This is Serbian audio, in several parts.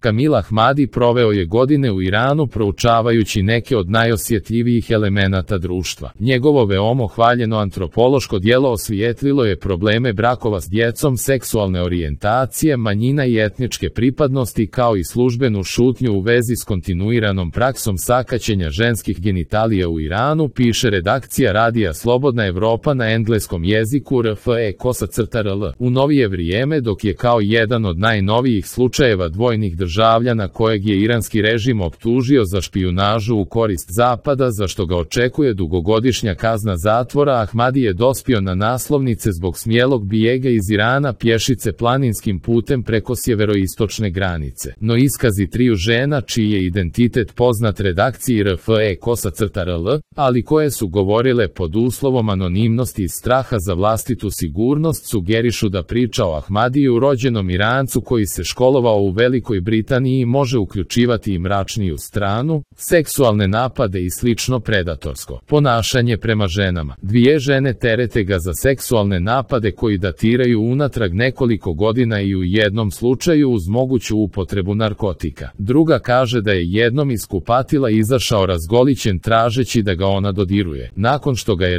Kamil Ahmadi proveo je godine u Iranu proučavajući neke od najosjetljivijih elemenata društva. Njegovo veoma hvaljeno antropološko djelo osvijetlilo je probleme brakova s djecom, seksualne orijentacije, manjina i etničke pripadnosti kao i službenu šutnju u vezi s kontinuiranom praksom sakaćenja ženskih genitalija u Iranu, piše redakcija radija Slobodna Evropa na engleskom jeziku RFE-RL. U novije vrijeme, dok je kao jedan od najnovijih slučajeva dvojnih državljana kojeg je iranski režim optužio za špijunažu u korist Zapada, za što ga očekuje dugogodišnja kazna zatvora, Ahmadi je dospio na naslovnice zbog smjelog bijega iz Irana pješice planinskim putem preko sjeveroistočne granice. No iskazi triju žena, čiji je identitet poznat redakciji RFE-RL, ali koje su govorile pod uslovom anonimnosti iz straha za vlastitu sigurnost, sugerišu da priča o Ahmadiju, rođenom Irancu koji se školovao u Velikoj Britaniji, može uključivati i mračniju stranu, seksualne napade i slično predatorsko ponašanje prema ženama. Dvije žene terete ga za seksualne napade koji datiraju unatrag nekoliko godina i u jednom slučaju uz moguću upotrebu narkotika. Druga kaže da je jednom iz kupatila izašao razgolićen tražeći da ga ona dodiruje. Nakon što ga je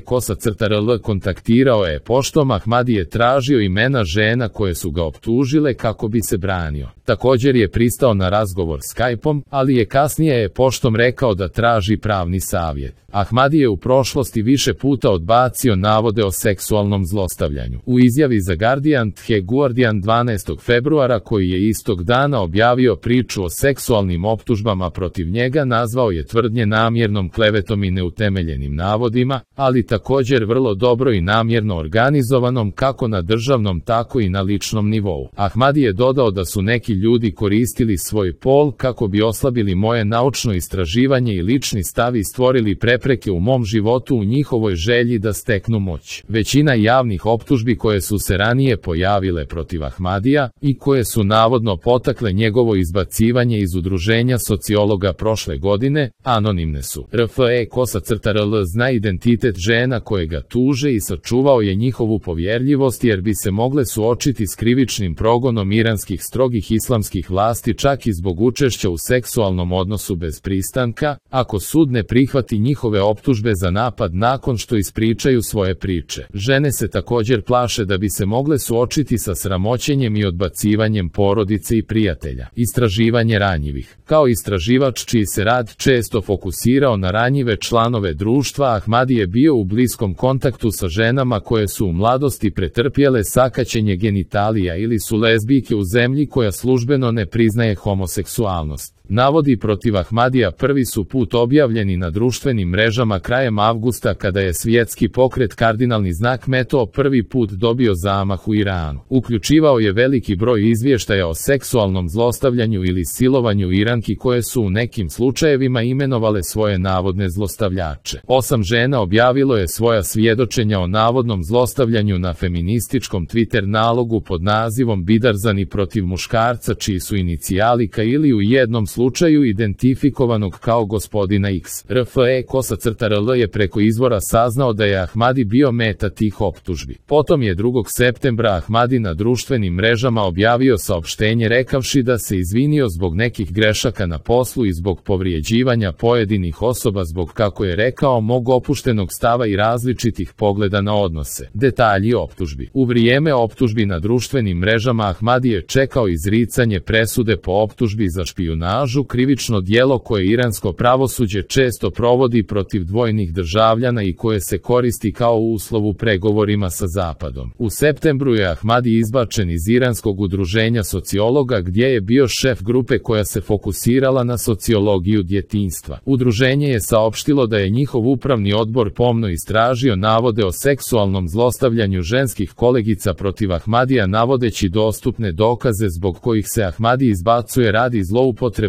RFE-RL kontaktirao poštom, Ahmadi je tražio imena žena koje su ga optužile kako bi se branio. Također je pristao na razgovor Skype-om, ali je kasnije poštom rekao da traži pravni savjet. Ahmadi je u prošlosti više puta odbacio navode o seksualnom zlostavljanju. U izjavi za Guardian 12. februara, koji je istog dana objavio priču o seksualnim optužbama protiv njega, nazvao je tvrdnje namjernom klevetom i neutemeljenim navodima, ali također vrlo dobro i namjerno organizovanom kako na državnom tako i na ličnom nivou. Ahmadi je dodao da su neki ljudi koristili svoj pol kako bi oslabili moje naučno istraživanje i lični stav i stvorili prepreke u mom životu u njihovoj želji da steknu moć. Većina javnih optužbi koje su se ranije pojavile protiv Ahmadija i koje su navodno potakle njegovo izbacivanje iz udruženja sociologa prošle godine, anonimne su. RFE-RL zna identitet žena koje ga tuže i sačuvao je njihovu povjerljivost jer bi se mogle suočiti s krivičnim progonom iranskih strogih islamskih vlasti čak i zbog učešća u seksualnom odnosu bez pristanka, ako sud ne prihvati njihove optužbe za napad nakon što ispričaju svoje priče. Žene se također plaše da bi se mogle suočiti sa sramoćenjem i odbacivanjem porodice i prijatelja. Istraživanje ranjivih. Kao istraživač čiji se rad često fokusirao na ranjive članove društva, Ahmadi je bio u bliskom kontaktu sa ženama koje su u mladosti pretrpjele sakaćenje genitalija ili su lezbijke u zemlji koja službeno ne priznaje homoseksualnost. Navodi protiv Ahmadija prvi su put objavljeni na društvenim mrežama krajem avgusta kada je svjetski pokret Kardinalni znak Meteo prvi put dobio zamah u Iranu. Uključivao je veliki broj izvještaja o seksualnom zlostavljanju ili silovanju Iranki koje su u nekim slučajevima imenovale svoje navodne zlostavljače. 8 žena objavilo je svoja svjedočenja o navodnom zlostavljanju na feminističkom Twitter nalogu pod nazivom Bidarzani protiv muškarca čiji su inicijali ili u jednom slučaju identifikovanog kao gospodina X. RFE-RL je preko izvora saznao da je Ahmadi bio meta tih optužbi. Potom je 2. septembra Ahmadi na društvenim mrežama objavio saopštenje rekavši da se izvinio zbog nekih grešaka na poslu i zbog povrijeđivanja pojedinih osoba zbog, kako je rekao, mog opuštenog stava i različitih pogleda na odnose. Detalji optužbi. U vrijeme optužbi na društvenim mrežama Ahmadi je čekao izricanje presude po optužbi za špijunažu, krivično djelo koje iransko pravosuđe često provodi protiv dvojnih državljana i koje se koristi kao uslov u pregovorima sa Zapadom. U septembru je Ahmadi izbačen iz iranskog udruženja sociologa gdje je bio šef grupe koja se fokusirala na sociologiju djetinjstva. Udruženje je saopštilo da je njihov upravni odbor pomno istražio navode o seksualnom zlostavljanju ženskih kolegica protiv Ahmadija navodeći dostupne dokaze zbog kojih se Ahmadi izbacuje radi zloupotrebe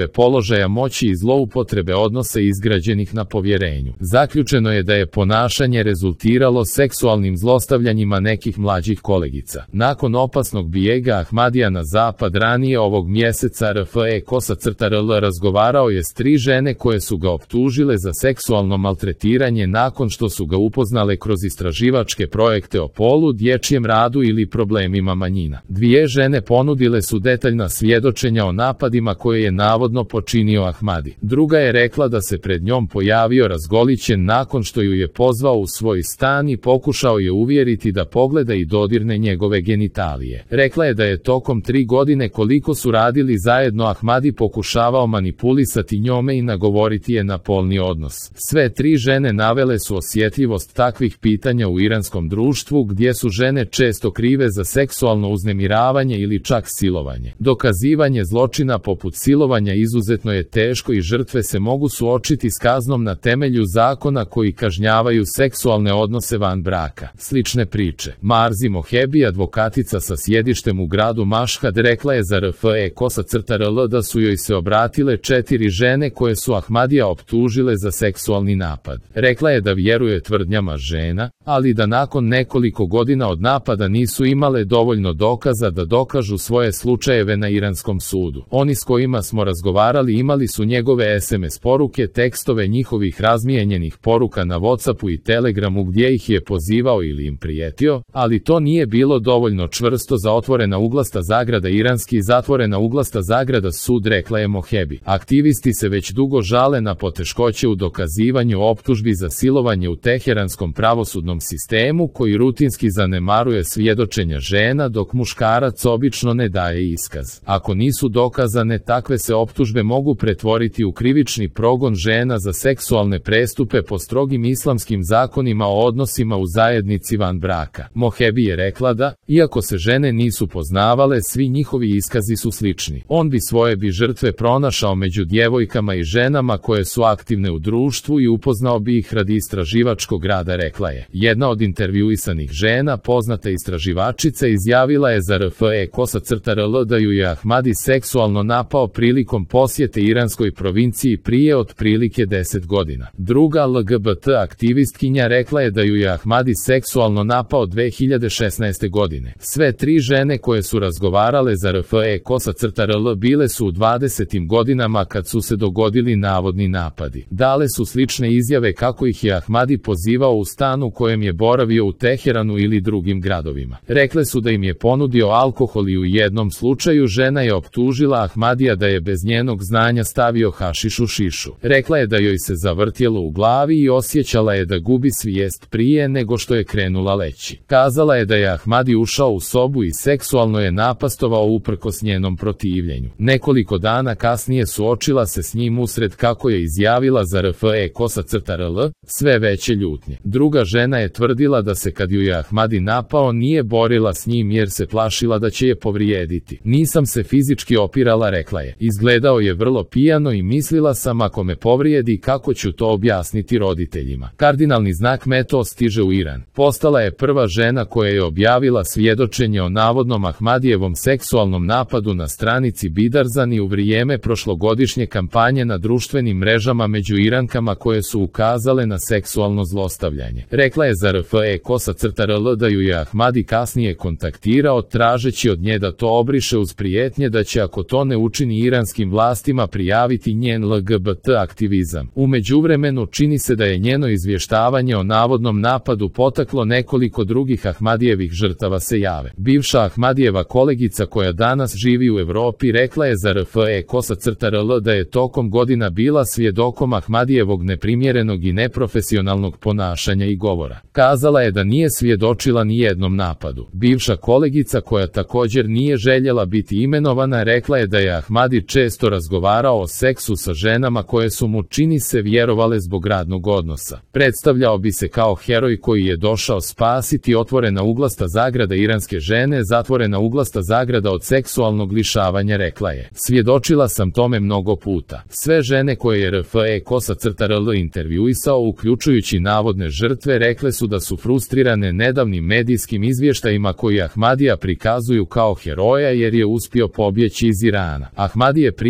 zloupotrebe položaja moći i zloupotrebe odnosa izgrađenih na povjerenju. Zaključeno je da je ponašanje rezultiralo seksualnim zlostavljanjima nekih mlađih kolegica. Nakon opasnog bijega Ahmadija na zapad ranije ovog mjeseca RFE Kosa-RL razgovarao je s 3 žene koje su ga optužile za seksualno maltretiranje nakon što su ga upoznale kroz istraživačke projekte o polu, dječjem radu ili problemima manjina. 2 žene ponudile su detaljna svjedočenja o napadima koje je navodno počinio Ahmadi. Druga je rekla da se pred njom pojavio razgolićen nakon što ju je pozvao u svoj stan i pokušao je uvjeriti da pogleda i dodirne njegove genitalije. Rekla je da je tokom 3 godine koliko su radili zajedno Ahmadi pokušavao manipulisati njome i nagovoriti je na polni odnos. Sve 3 žene navele su osjetljivost takvih pitanja u iranskom društvu gdje su žene često krive za seksualno uznemiravanje ili čak silovanje. Dokazivanje zločina poput silovanja izuzetno je teško i žrtve se mogu suočiti s kaznom na temelju zakona koji kažnjavaju seksualne odnose van braka. Slične priče. Marzi Mohebi, advokatica sa sjedištem u gradu Mašhad, rekla je za RFE Kosa-RL da su joj se obratile 4 žene koje su Ahmadija optužile za seksualni napad. Rekla je da vjeruje tvrdnjama žena, ali da nakon nekoliko godina od napada nisu imale dovoljno dokaza da dokažu svoje slučajeve na iranskom sudu. Oni s kojima smo razgovarali imali su njegove SMS poruke, tekstove njihovih razmijenjenih poruka na WhatsAppu i Telegramu gdje ih je pozivao ili im prijetio, ali to nije bilo dovoljno čvrsto za otvorena uglasta zagrada iranski zatvorena uglasta zagrada sud, rekla je Mohebi. Aktivisti se već dugo žale na poteškoće u dokazivanju optužbi za silovanje u teheranskom pravosudnom sistemu koji rutinski zanemaruje svjedočenja žena dok muškarac obično ne daje iskaz. Ako nisu dokazane, takve se optužbe mogu pretvoriti u krivični progon žena za seksualne prestupe po strogim islamskim zakonima o odnosima u zajednici van braka. Mohebi je rekla da, iako se žene nisu poznavale, svi njihovi iskazi su slični. On bi svoje žrtve pronašao među djevojkama i ženama koje su aktivne u društvu i upoznao bi ih radi istraživačkog rada, rekla je. Jedna od intervjuisanih žena, poznata istraživačica, izjavila je za RFE Kosa-RL da ju je Ahmadi seksualno napao prilikom posjete iranskoj provinciji prije otprilike 10 godina. Druga LGBT aktivistkinja rekla je da ju je Ahmadi seksualno napao 2016. godine. Sve 3 žene koje su razgovarale za RFE Kosa-RL bile su u 20. godinama kad su se dogodili navodni napadi. Dale su slične izjave kako ih je Ahmadi pozivao u stanu kojem je boravio u Teheranu ili drugim gradovima. Rekle su da im je ponudio alkohol i u jednom slučaju žena je optužila Ahmadija da je bez njenog znanja stavio hašiš u šišu. Rekla je da joj se zavrtjelo u glavi i osjećala je da gubi svijest prije nego što je krenula leći. Kazala je da je Ahmadi ušao u sobu i seksualno je napastovao uprkos njenom protivljenju. Nekoliko dana kasnije suočila se s njim usred, kako je izjavila za RFE Kosa-RL, sve veće ljutnje. Druga žena je tvrdila da se kad ju je Ahmadi napao nije borila s njim jer se plašila da će je povrijediti. Nisam se fizički opirala, rekla je. Izgledao je vrlo pijano i mislila sam ako me povrijedi kako ću to objasniti roditeljima. Kardinalni znak Meto stiže u Iran. Postala je prva žena koja je objavila svjedočenje o navodnom Ahmadijevom seksualnom napadu na stranici Bidarzani u vrijeme prošlogodišnje kampanje na društvenim mrežama među Irankama koje su ukazale na seksualno zlostavljanje. Rekla je za RFE Kosa-RL da ju je Ahmadi kasnije kontaktirao tražeći od nje da to obriše uz prijetnje da će ako to ne učini iranskim vlastima prijaviti njen LGBT aktivizam. U međuvremenu čini se da je njeno izvještavanje o navodnom napadu potaklo nekoliko drugih Ahmadijevih žrtava se jave. Bivša Ahmadijeva kolegica koja danas živi u Europi rekla je za RFE Kosa-RL da je tokom godina bila svjedokom Ahmadijevog neprimjerenog i neprofesionalnog ponašanja i govora. Kazala je da nije svjedočila ni jednom napadu. Bivša kolegica koja također nije željela biti imenovana rekla je da je Ahmadi često razgovarao o seksu sa ženama koje su mu, čini se, vjerovale zbog radnog odnosa. Predstavljao bi se kao heroj koji je došao spasiti otvorena uglasta zagrada iranske žene, zatvorena uglasta zagrada od seksualnog lišavanja, rekla je. Svjedočila sam tome mnogo puta. Sve žene koje je RFE Kosa-RL intervjuisao, uključujući navodne žrtve, rekle su da su frustrirane nedavnim medijskim izvještajima koji Ahmadija prikazuju kao heroja jer je uspio pobjeći iz Irana. Ahmadi je prije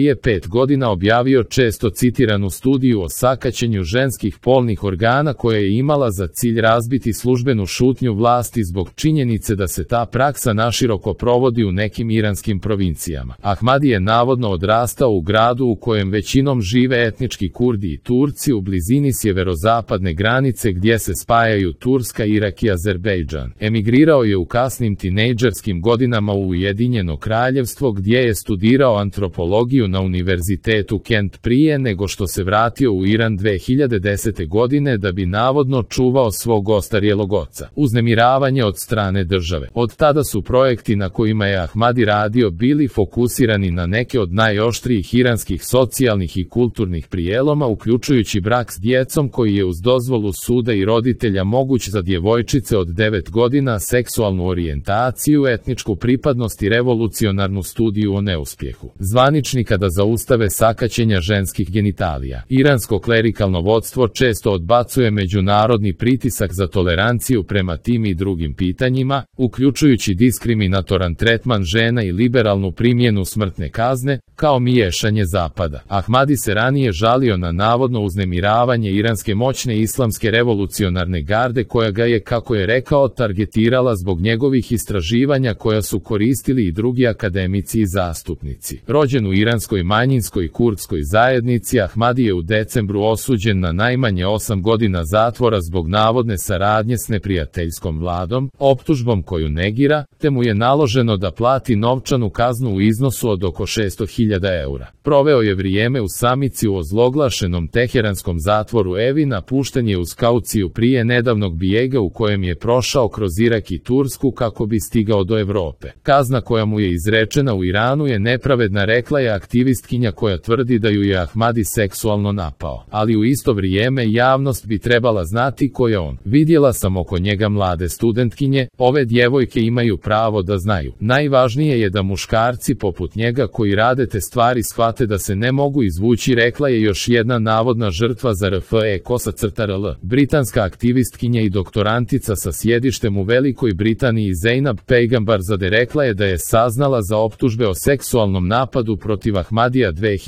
prije 5 godina objavio često citiranu studiju o sakaćenju ženskih polnih organa koja je imala za cilj razbiti službenu šutnju vlasti zbog činjenice da se ta praksa naširoko provodi u nekim iranskim provincijama. Ahmadi je navodno odrastao u gradu u kojem većinom žive etnički Kurdi i Turci u blizini sjeverozapadne granice gdje se spajaju Turska, Irak i Azerbejdžan. Emigrirao je u kasnim tinejdžerskim godinama u Ujedinjeno Kraljevstvo gdje je studirao antropologiju na univerzitetu Kent prije nego što se vratio u Iran 2010. godine da bi navodno čuvao svog ostarjelog oca. Uznemiravanje od strane države. Od tada su projekti na kojima je Ahmadi radio bili fokusirani na neke od najoštrijih iranskih socijalnih i kulturnih prijeloma, uključujući brak s djecom koji je uz dozvolu suda i roditelja moguć za djevojčice od 9 godina, seksualnu orijentaciju, etničku pripadnost i revolucionarnu studiju o neuspjehu zvaničnika da zaustave sakaćenja ženskih genitalija. Iransko klerikalno vodstvo često odbacuje međunarodni pritisak za toleranciju prema tim i drugim pitanjima, uključujući diskriminatoran tretman žena i liberalnu primjenu smrtne kazne, kao miješanje Zapada. Ahmadi se ranije žalio na navodno uznemiravanje iranske moćne islamske revolucionarne garde koja ga je, kako je rekao, targetirala zbog njegovih istraživanja koja su koristili i drugi akademici i zastupnici. Rođen u iranskoj manjinskoj kurdskoj zajednici, Ahmadi je u decembru osuđen na najmanje 8 godina zatvora zbog navodne saradnje s neprijateljskom vladom, optužbom koju negira, te mu je naloženo da plati novčanu kaznu u iznosu od oko 600.000 eura. Proveo je vrijeme u samici u ozloglašenom teheranskom zatvoru Evin, pušten je uz kauciju prije nedavnog bijega u kojem je prošao kroz Irak i Tursku kako bi stigao do Evrope. Kazna koja mu je izrečena u Iranu je nepravedna, rekla je aktivistkinja koja tvrdi da ju je Ahmadi seksualno napao. Ali u isto vrijeme javnost bi trebala znati ko je on. Vidjela sam oko njega mlade studentkinje, ove djevojke imaju pravo da znaju. Najvažnije je da muškarci poput njega koji rade te stvari shvate da se ne mogu izvući, rekla je još jedna navodna žrtva za RFE-RL. Britanska aktivistkinja i doktorantica sa sjedištem u Velikoj Britaniji Zeynab Peygambarzadeh rekla je da je saznala za optužbe o seksualnom napadu protiv Ahmadija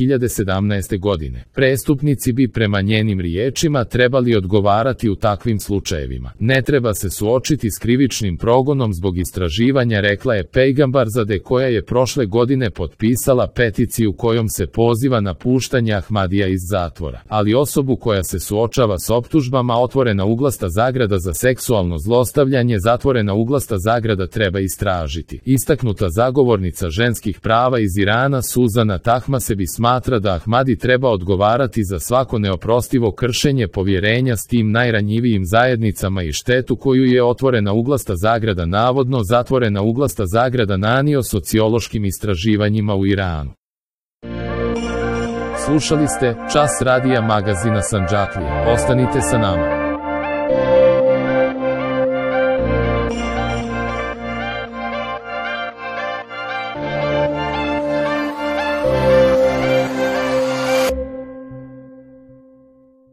2017. godine. Prestupnici bi prema njenim riječima trebali odgovarati u takvim slučajevima. Ne treba se suočiti s krivičnim progonom zbog istraživanja, rekla je Peygambarzadeh koja je prošle godine potpisala peticiju kojom se poziva na puštanje Ahmadija iz zatvora. Ali osobu koja se suočava s optužbama otvorena uglasta zagrada za seksualno zlostavljanje zatvorena uglasta zagrada treba istražiti. Istaknuta zagovornica ženskih prava iz Irana Suzana Tahmasebi smatra da Ahmadi treba odgovarati za svako neoprostivo kršenje povjerenja s tim najranjivijim zajednicama i štetu koju je otvorena uglasta zagrada navodno zatvorena uglasta zagrada nanio sociološkim istraživanjima u Iranu. Slušali ste Čas radija magazina Sandžaklija. Ostanite sa nama.